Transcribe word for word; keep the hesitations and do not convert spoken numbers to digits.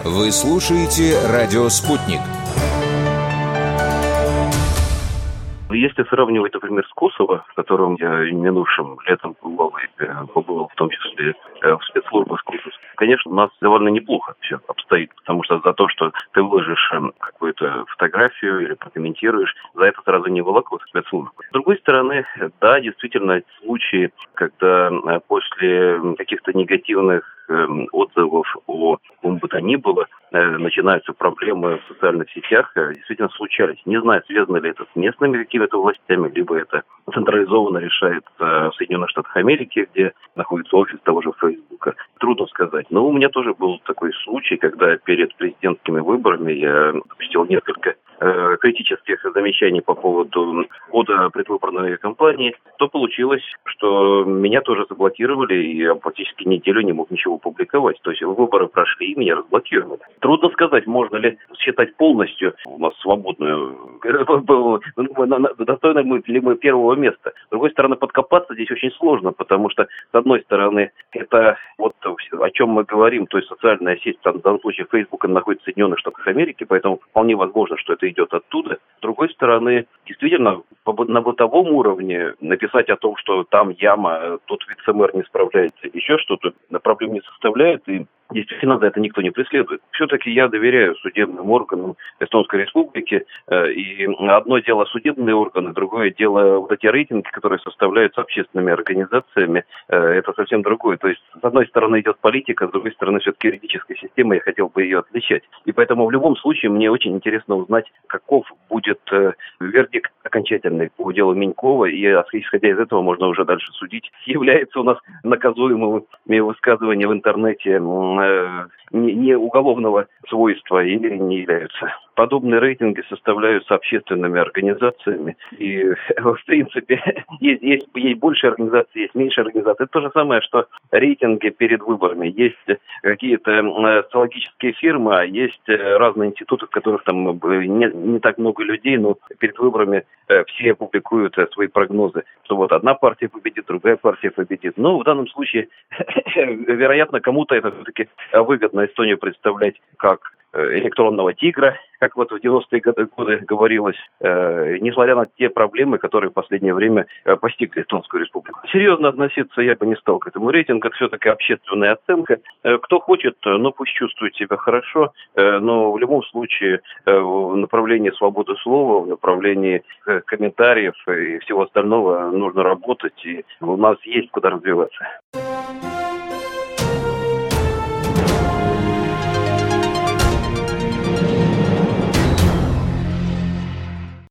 Вы слушаете «Радио Спутник». Если сравнивать, например, с Косово, в котором я минувшим летом побывал, побывал в том числе в спецслужбах Косово, конечно, у нас довольно неплохо все обстоит, потому что за то, что ты выложишь какую-то фотографию или прокомментируешь, за это сразу не волокут спецслужбы. С другой стороны, да, действительно, случаи, когда после каких-то негативных отзывов о ком бы то ни было, начинаются проблемы в социальных сетях, действительно случались. Не знаю, связано ли это с местными какими-то властями, либо это централизованно решается в Соединенных Штатах Америки, где находится офис того же Фейсбука. Трудно сказать. Но у меня тоже был такой случай, когда перед президентскими выборами я допустил несколько э, критических замечаний по поводу хода предвыборной кампании. То получилось, что меня тоже заблокировали, и я практически неделю не мог ничего публиковать. То есть выборы прошли, и меня разблокировали. Трудно сказать, можно ли считать полностью у нас свободную, достойны ли мы первого места. С другой стороны, подкопаться здесь очень сложно, потому что, с одной стороны, это вот о чем мы говорим, то есть социальная сеть, в данном случае Facebook, находится в Соединенных Штатах Америки, поэтому вполне возможно, что это идет оттуда. С другой стороны, действительно, на бытовом уровне написать о том, что там яма, тут вице-мэр не справляется, еще что-то, проблем не составляет, и действительно, за это никто не преследует. Все-таки я доверяю судебным органам Эстонской Республики. И одно дело судебные органы, другое дело вот эти рейтинги, которые составляются общественными организациями. Это совсем другое. То есть, с одной стороны идет политика, с другой стороны все-таки юридическая система, я хотел бы ее отличать. И поэтому в любом случае мне очень интересно узнать, каков будет вердикт окончательный по делу Минькова. И исходя из этого можно уже дальше судить, является у нас наказуемым высказывание в интернете Не, не уголовного свойства или не являются. Подобные рейтинги составляются общественными организациями. И, в принципе, есть, есть, есть больше организаций, есть меньше организаций. Это то же самое, что рейтинги перед выборами. Есть какие-то социологические фирмы, а есть разные институты, в которых там не, не так много людей, но перед выборами все публикуют свои прогнозы, что вот одна партия победит, другая партия победит. Но в данном случае, вероятно, кому-то это все-таки выгодно Эстонию представлять как электронного тигра, как вот в девяностые годы говорилось, э, несмотря на те проблемы, которые в последнее время э, постигли Эстонскую Республику. Серьезно относиться я бы не стал к этому рейтингу, это все-таки общественная оценка. Э, кто хочет, ну пусть чувствует себя хорошо, э, но в любом случае э, в направлении свободы слова, в направлении э, комментариев и всего остального нужно работать, и у нас есть куда развиваться.